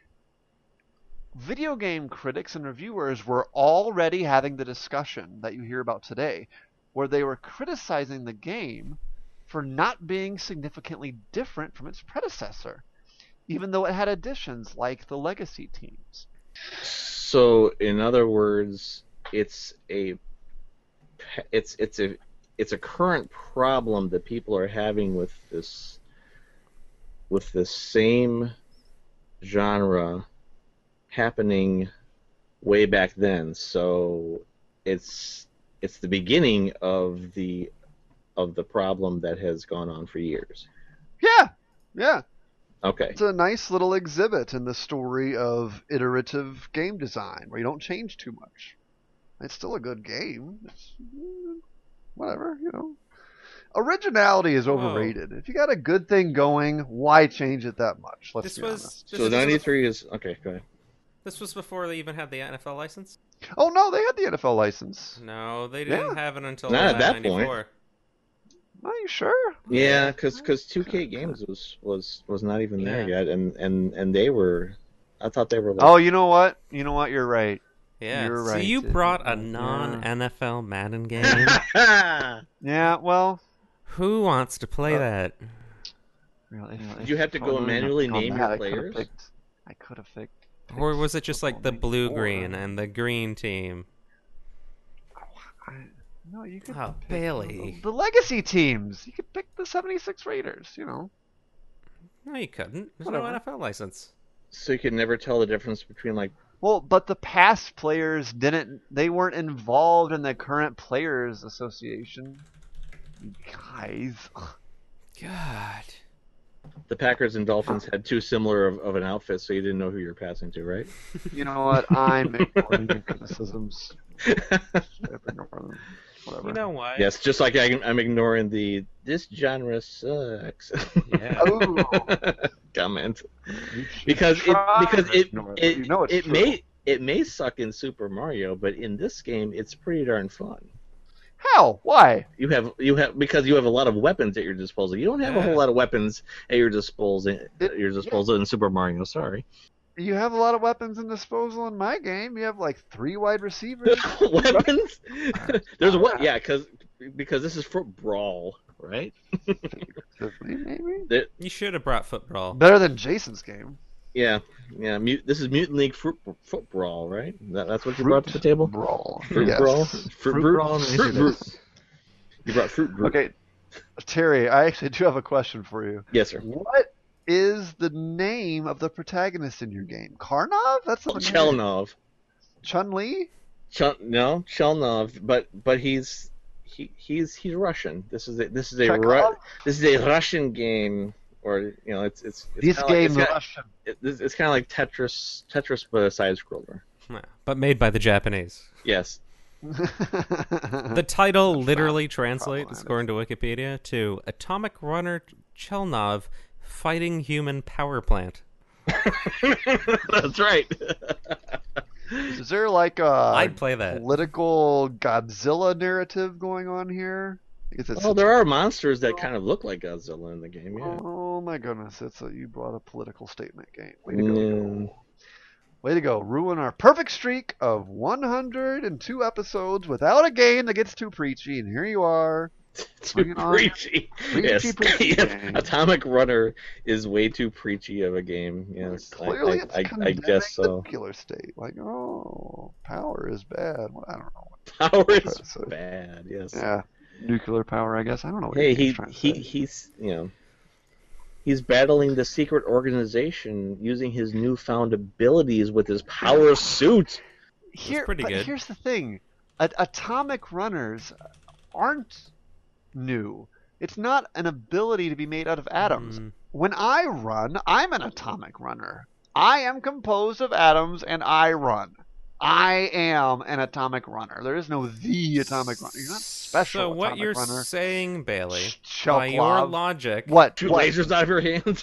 video game critics and reviewers were already having the discussion that you hear about today, where they were criticizing the game for not being significantly different from its predecessor, even though it had additions like the legacy teams. So, in other words, it's a it's it's a it's a current problem that people are having with this with this same genre happening way back then. So it's it's the beginning of the of the problem that has gone on for years. Yeah, yeah. Okay. It's a nice little exhibit in the story of iterative game design where you don't change too much. It's still a good game. It's, whatever, you know. Originality is overrated. Whoa. If you got a good thing going, why change it that much? Let's this be was, honest. This so ninety-three is okay. Go ahead. This was before they even had the N F L license. Oh no, they had the N F L license. No, they didn't yeah. have it until not at that ninety-four. point. Are you sure? Yeah, because because two K Games was, was, was not even there yeah. yet, and, and, and they were, I thought they were. Like, oh, you know what? You know what? You're right. Yeah. You're so right. you brought a non-N F L Madden game. Yeah. Well. Who wants to play uh, that? Really, Did you have to go manually name your players? I could have picked. Or was it just like the blue-green and the green team? I, no, you could. Oh, pick Bailey. The, the legacy teams. You could pick the seventy-six Raiders. You know. No, you couldn't. There's Whatever. no N F L license. So you could never tell the difference between like. Well, but the past players didn't. They weren't involved in the current players association. Guys. God. The Packers and Dolphins had too similar of, of an outfit, so you didn't know who you were passing to, right? You know what? I'm ignoring your criticisms. Whatever. You know what? Yes, just like I, I'm ignoring the "this genre sucks" Yeah. Oh. comment because it because it it, you know it true. may it may suck in Super Mario, but in this game it's pretty darn fun. How? Why? You have you have because you have a lot of weapons at your disposal. You don't have Yeah. a whole lot of weapons at your disposal at your disposal yeah. in Super Mario. Sorry. You have a lot of weapons in disposal in my game. You have like three wide receivers. Weapons? There's what? Yeah, because because this is for Brawl, right? Maybe. There, You should have brought football. Better than Jason's game. yeah, yeah. Mut, this is Mutant League Fruit, Fruit Brawl, right? That, that's what you Fruit brought to the table. Brawl. Fruit Yes. Brawl. Fruit, Fruit, Brawl. Fruit, fruit, fruit. You brought Fruit Group. Okay, Terry, I actually do have a question for you. Yes, sir. What is the name of the protagonist in your game? Karnov? That's not Chelnov. Chun-Li? Chun, no, Chelnov, but but he's he he's he's Russian. This is a, this is a Ru, this is a Russian game, or you know, it's it's, it's this game like, it's Russian. It, it's, it's kind of like Tetris, Tetris, but a side scroller. Yeah, but made by the Japanese. Yes. The title That's literally not translates, according to Wikipedia, to Atomic Runner Chelnov Fighting Human Power Plant. That's right. Is there like a I'd play that. political Godzilla narrative going on here? Is it Oh, there are monsters that kind of look like Godzilla in the game. Yeah. Oh my goodness! It's a you brought a political statement game. Way to go! Mm. Way to go! Ruin our perfect streak of one hundred two episodes without a game that gets too preachy, and here you are. Too preachy. Preachy, Yes. preachy Yes. game. Atomic Runner is way too preachy of a game. Yes. I- Clearly, I, it's I, I condemning guess the so. nuclear state. Like, oh, power is bad. Well, I don't know. Power trying is to say. bad. Yes. Yeah, nuclear power. I guess I don't know. What Hey, he's he trying to he say. he's you know he's battling the secret organization using his newfound abilities with his power suit. Here, pretty but good. here's the thing: A- atomic runners aren't new. It's not an ability to be made out of atoms. Mm. When I run, I'm an atomic runner. I am composed of atoms, and I run. I am an atomic runner. There is no the atomic runner. You're not special. So what atomic you're runner. saying, Bailey, Sh- by your Shelplov. logic, What? Shoot what? lasers out of your hands.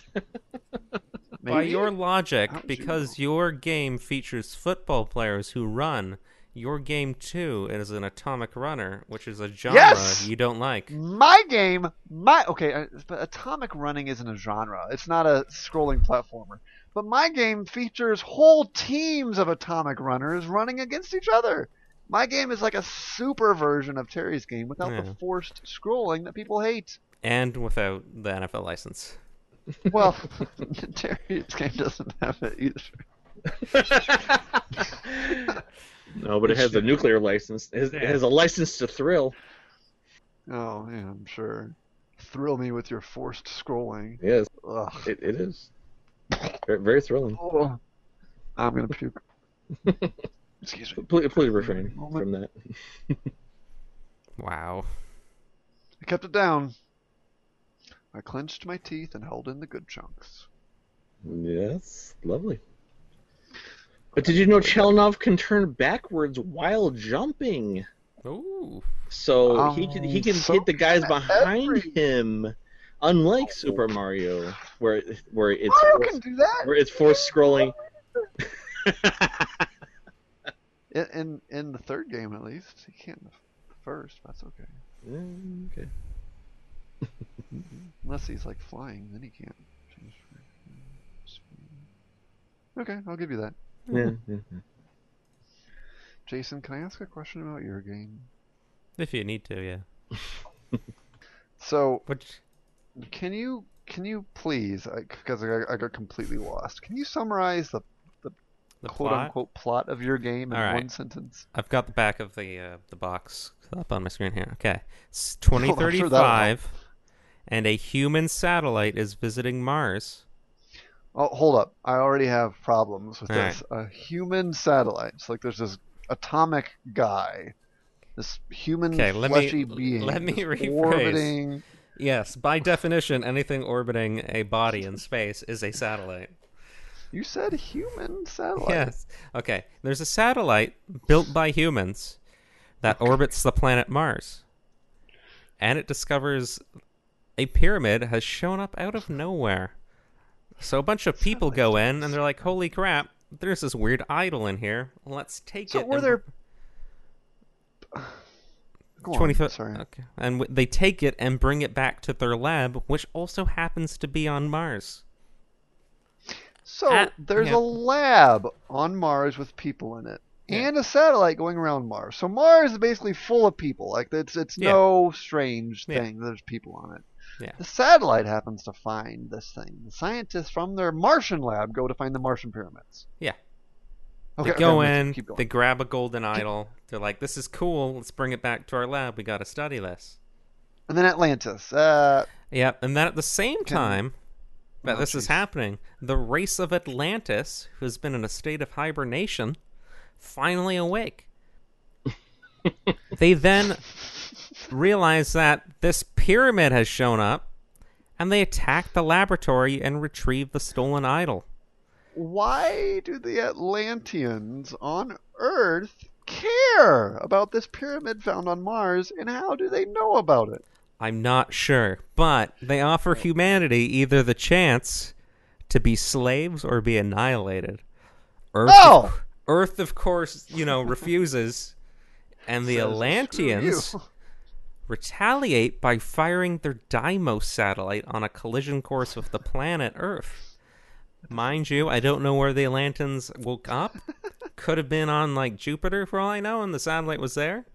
by Maybe? your logic, How would you because know? your game features football players who run, your game too is an atomic runner, which is a genre Yes! you don't like. My game, my okay, uh, but atomic running isn't a genre. It's not a scrolling platformer. But my game features whole teams of atomic runners running against each other. My game is like a super version of Terry's game without Yeah. the forced scrolling that people hate. and without the N F L license. Well, Terry's game doesn't have it either. No, but it has a nuclear license. It has, it has a license to thrill. Oh, yeah, I'm sure. Thrill me with your forced scrolling. Yes, Ugh. it, it is. Very, very thrilling. Oh, I'm gonna puke. Excuse me. Please, please refrain Moment. from that. Wow. I kept it down. I clenched my teeth and held in the good chunks. Yes, lovely. But did you know Chelanov can turn backwards while jumping? Ooh. So Um, he can he can so hit the guys can behind every- him, unlike Super Mario, where where it's Mario force, can do that. where it's force scrolling. In, in in the third game, at least, he can't in the first. That's okay. Mm, okay. Unless he's like flying, then he can't. Okay, I'll give you that. Yeah, yeah, yeah. Jason, can I ask a question about your game? If you need to, yeah. So, Which, can you can you please, because I, I, I got completely lost. Can you summarize the the quote plot? unquote plot of your game in All right. one sentence? I've got the back of the uh, the box up on my screen here. Okay. It's Well, I'm twenty sure that'll thirty-five, and a human satellite is visiting Mars. Oh, hold up. I already have problems with All this. A human satellite. It's like there's this atomic guy, this human Okay, let me- fleshy being, let me this rephrase. orbiting. Yes, by definition, anything orbiting a body in space is a satellite. You said human satellite. Yes. Okay. There's a satellite built by humans that orbits the planet Mars. And it discovers a pyramid has shown up out of nowhere. So a bunch of people go in and they're like, holy crap, there's this weird idol in here. Let's take So it. were and- there? Go on, twenty-five Sorry. Okay. And w- they take it and bring it back to their lab, which also happens to be on Mars. So At- there's yeah. a lab on Mars with people in it, Yeah. and a satellite going around Mars. So Mars is basically full of people. Like it's it's Yeah. no strange Yeah. thing that there's people on it. Yeah. The satellite happens to find this thing. The scientists from their Martian lab go to find the Martian pyramids. Yeah. Okay, They okay, go I'm with you. in, Keep going. they grab a golden idol. They're like, this is cool. Let's bring it back to our lab. We got to study this. And then Atlantis. Uh, Yep. And then at the same Can- time that Oh, this is jeez. happening, the race of Atlantis, who's been in a state of hibernation, finally awake. They then realize that this pyramid has shown up, and they attack the laboratory and retrieve the stolen idol. why do the Atlanteans on Earth care about this pyramid found on Mars, and how do they know about it? I'm not sure, but they offer humanity either the chance to be slaves or be annihilated. Earth, No! of, Earth, of course, you know, refuses, and the Says, Atlanteans "Screw you." retaliate by firing their Deimos satellite on a collision course with the planet Earth. Mind you, I don't know where the Atlanteans woke up. Could have been on, like, Jupiter, for all I know, and the satellite was there.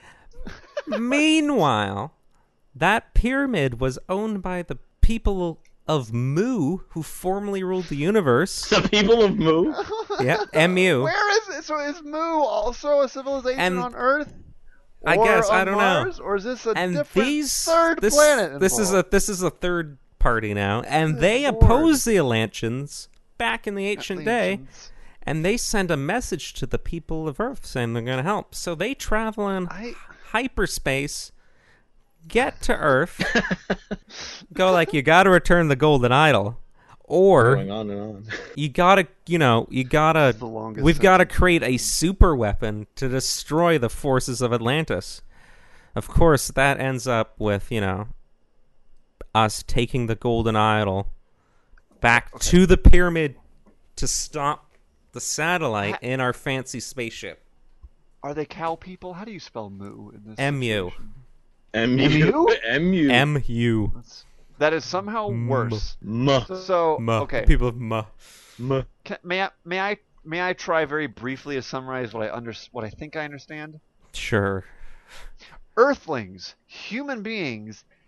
Meanwhile, that pyramid was owned by the people of Mu, who formerly ruled the universe. The people of Mu. Yeah, M U. Where is it? So is Mu also a civilization And on Earth? I Or guess, I on don't know. Mars? Or is this a And different these third this, planet? This is a involved? this is a third party now, and Good they lord. oppose the Atlanteans back in the ancient day, Atlanteans. and they send a message to the people of Earth saying they're going to help. So they travel in I hyperspace, get to Earth, go like, you got to return the golden idol, or Going on and on. you gotta, you know, you gotta. the longest We've got to sentence. create a super weapon to destroy the forces of Atlantis. Of course, that ends up with, you know, us taking the golden idol back to the pyramid to stop the satellite Ha- in our fancy spaceship. Are they cow people? How do you spell Mu in this? M U. situation? M M U? U. M U. M U. That's- That is somehow M. worse. M. So Ma. okay, People of Ma. M. Can, may I may I may I try very briefly to summarize what I under what I think I understand? Sure. Earthlings, human beings,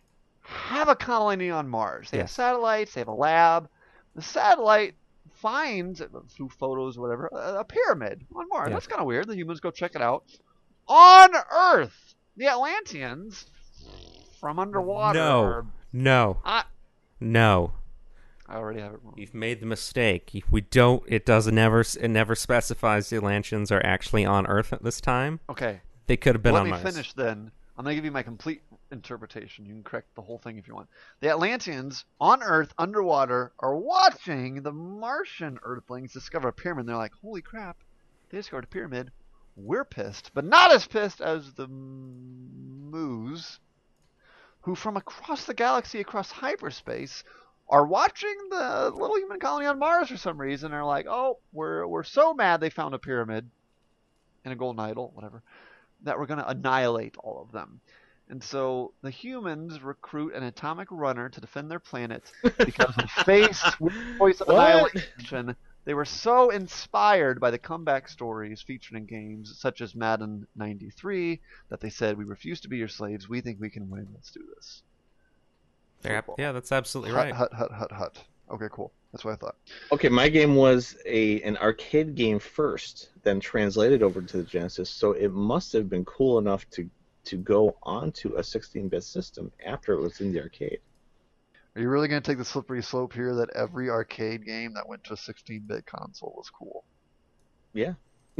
have a colony on Mars. They have Yes. satellites. They have a lab. The satellite finds, through photos or whatever, a, a pyramid on Mars. Yeah. That's kind of weird. The humans go check it out. On Earth, the Atlanteans, from underwater. No. are- No. I, No. I already have it wrong. You've made the mistake. We don't. It doesn't never. It never specifies the Atlanteans are actually on Earth at this time. Okay. They could have been Let on me Mars. finish then. I'm going to give you my complete interpretation. You can correct the whole thing if you want. The Atlanteans on Earth underwater are watching the Martian Earthlings discover a pyramid. They're like, holy crap, they discovered a pyramid. We're pissed, but not as pissed as the Moos, who from across the galaxy, across hyperspace, are watching the little human colony on Mars for some reason. They're like, oh, we're we're so mad they found a pyramid and a golden idol, whatever, that we're going to annihilate all of them. And so the humans recruit an atomic runner to defend their planet because when faced with the choice of What? annihilation, they were so inspired by the comeback stories featured in games such as Madden ninety-three that they said, we refuse to be your slaves. We think we can win. Let's do this. They're ab- Football. yeah, that's absolutely Hut, right. hut, hut, hut, hut. Okay, cool. That's what I thought. Okay, my game was a an arcade game first, then translated over to the Genesis, so it must have been cool enough to to go onto a sixteen-bit system after it was in the arcade. Are you really going to take the slippery slope here that every arcade game that went to a sixteen-bit console was cool? Yeah.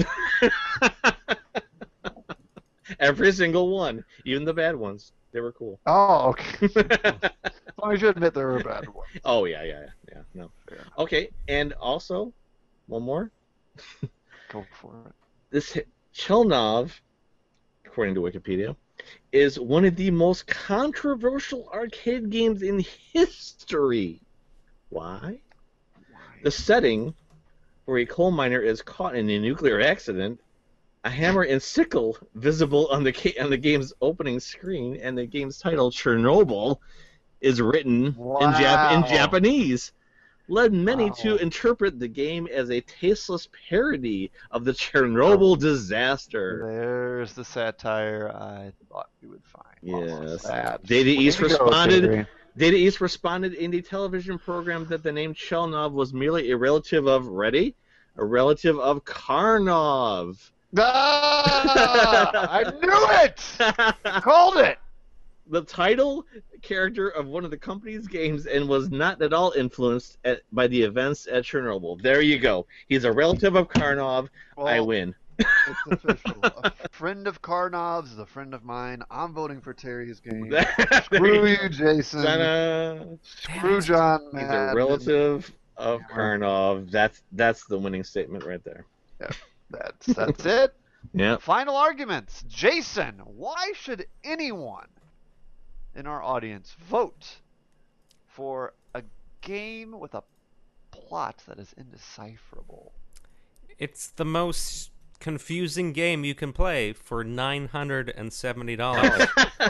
Every single one, even the bad ones, they were cool. Oh, okay. As long as you admit there were bad ones. Oh yeah, yeah, yeah, yeah. No. Fair. Okay, and also one more. Go for it. This Chelnov, according to Wikipedia, is one of the most controversial arcade games in history. Why? The setting, where a coal miner is caught in a nuclear accident, a hammer and sickle visible on the ca- on the game's opening screen, and the game's title, Chernobyl, is written in, Jap- in Wow. Japanese, led many Wow. to interpret the game as a tasteless parody of the Chernobyl disaster. There's the satire I thought we would find. Yes. Sad. Data Way East to go, responded. Terry. Data East responded in the television program that the name Chelnov was merely a relative of, ready? A relative of Karnov. Ah, I knew it! Called it! The title character of one of the company's games and was not at all influenced at, by the events at Chernobyl. There you go. He's a relative of Karnov. Well, I win. It's official. A friend of Karnov's is a friend of mine. I'm voting for Terry's game. There Screw you you, Jason. go. Screw John He's a Madden. relative of Yeah. Karnov. That's that's the winning statement right there. That's, that's it. Yeah. Final arguments. Jason, why should anyone in our audience vote for a game with a plot that is indecipherable? It's the most confusing game you can play for nine hundred and seventy dollars.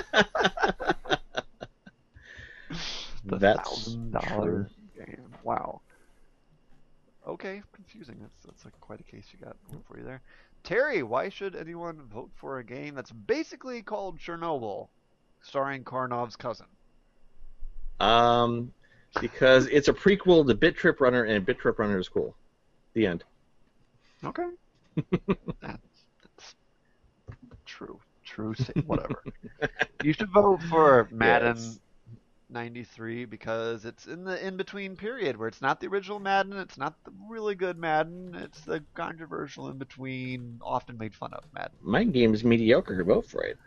The That's thousand dollar game. Wow. Okay, confusing. That's that's like quite a case you got going for you there. Terry, why should anyone vote for a game that's basically called Chernobyl, starring Karnov's cousin? Um, because it's a prequel to Bit Trip Runner, and Bit Trip Runner is cool. The end. Okay. that's, that's true. True. sta- Whatever. You should vote for Madden Yes. ninety-three because it's in the in-between period where it's not the original Madden, it's not the really good Madden, it's the controversial in-between, often made fun of Madden. My game's mediocre. Vote for it.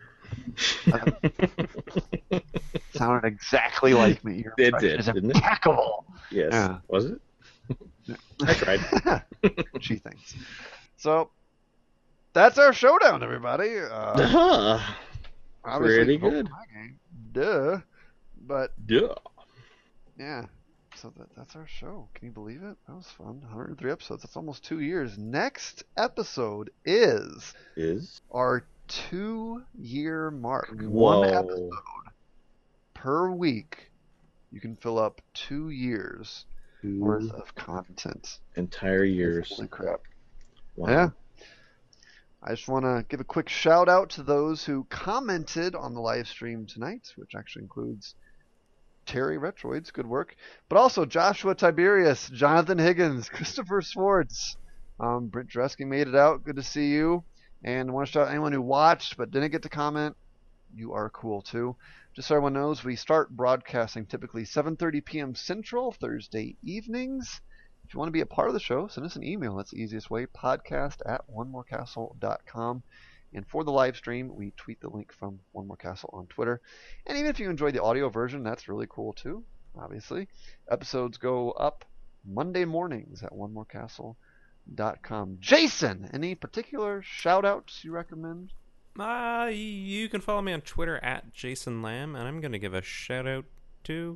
Sounded exactly like me. Your It impression did, is didn't it? impeccable. Yes. Yeah. Was it? I tried. She thinks. So, that's our showdown, everybody. Uh, Huh. obviously, Pretty vote for good. my game. Duh. But Duh. yeah, so that, that's our show. Can you believe it? That was fun. one hundred three episodes. That's almost two years. Next episode is Is our two-year mark. One Whoa. episode per week. You can fill up two years worth two of content. entire years. Holy crap. Wow. Yeah. I just want to give a quick shout out to those who commented on the live stream tonight, which actually includes Terry Retroids, good work. But also Joshua Tiberius, Jonathan Higgins, Christopher Swartz, um, Brent Dresky made it out. Good to see you. And I want to shout out anyone who watched but didn't get to comment. You are cool too. Just so everyone knows, we start broadcasting typically seven thirty p.m. Central Thursday evenings. If you want to be a part of the show, send us an email. That's the easiest way. Podcast at one more castle dot com. And for the live stream, we tweet the link from One More Castle on Twitter. And even if you enjoy the audio version, that's really cool too, obviously. Episodes go up Monday mornings at one more castle dot com. Jason, any particular shout-outs you recommend? Uh, you can follow me on Twitter at Jason Lamb, and I'm going to give a shout-out to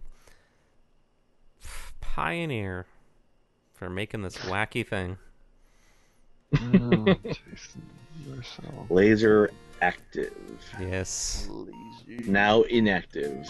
Pioneer for making this wacky thing. Oh, Jason, you're so Laser active. Yes. lazy. Now inactive.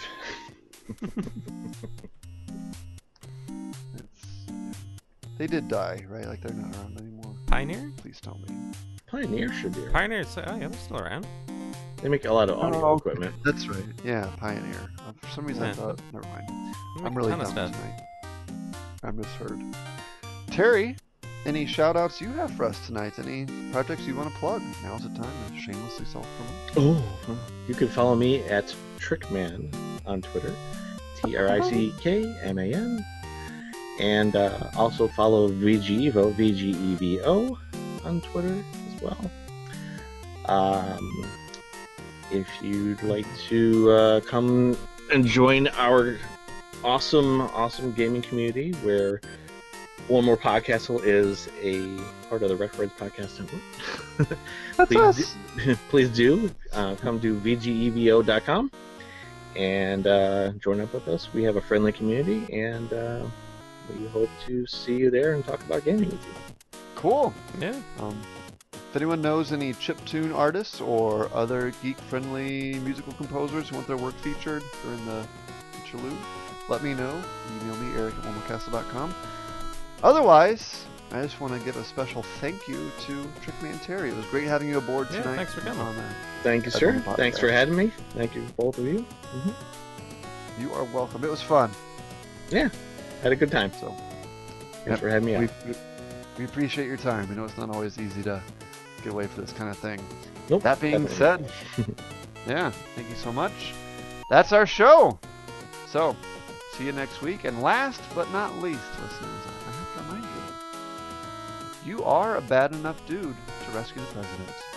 It's, they did die, right? Like they're not around anymore. Pioneer? Please tell me. Pioneer should be around. Pioneer's, oh yeah, they're still around. They make a lot of audio Oh, equipment. That's right. Yeah, Pioneer. Uh, for some reason I Yeah. thought. Never mind. They make I'm a really ton dumb of stuff. tonight. I misheard. Terry, any shout outs you have for us tonight? Any projects you want to plug? Now's the time to shamelessly self promote. Oh, you can follow me at Trickman on Twitter, T R I C K M A N, and uh, also follow VGEvo, V G E V O, on Twitter as well. Um, if you'd like to uh, come and join our awesome, awesome gaming community, where One More Podcastle is a part of the Retroids Podcast Network. That's please, us. do, please do uh, come to V G E V O dot com and uh, join up with us. We have a friendly community, and uh, we hope to see you there and talk about gaming with you. Cool. Yeah. Um, if anyone knows any chiptune artists or other geek-friendly musical composers who want their work featured during the interlude, let me know. Email me, Eric at one more castle dot com. Otherwise, I just want to give a special thank you to Trickman Terry. It was great having you aboard Yeah, tonight. thanks for coming. on, uh, Thank you, That's sir. on the Thanks for podcast. having me. Thank you, both of you. hmm You are welcome. It was fun. Yeah, had a good time. So Thanks Yep. for having me we, out. we, we appreciate your time. We know it's not always easy to get away for this kind of thing. Nope, That being definitely. said, yeah, thank you so much. That's our show. So, see you next week. And last but not least, listeners, I have to remind you, you are a bad enough dude to rescue the president.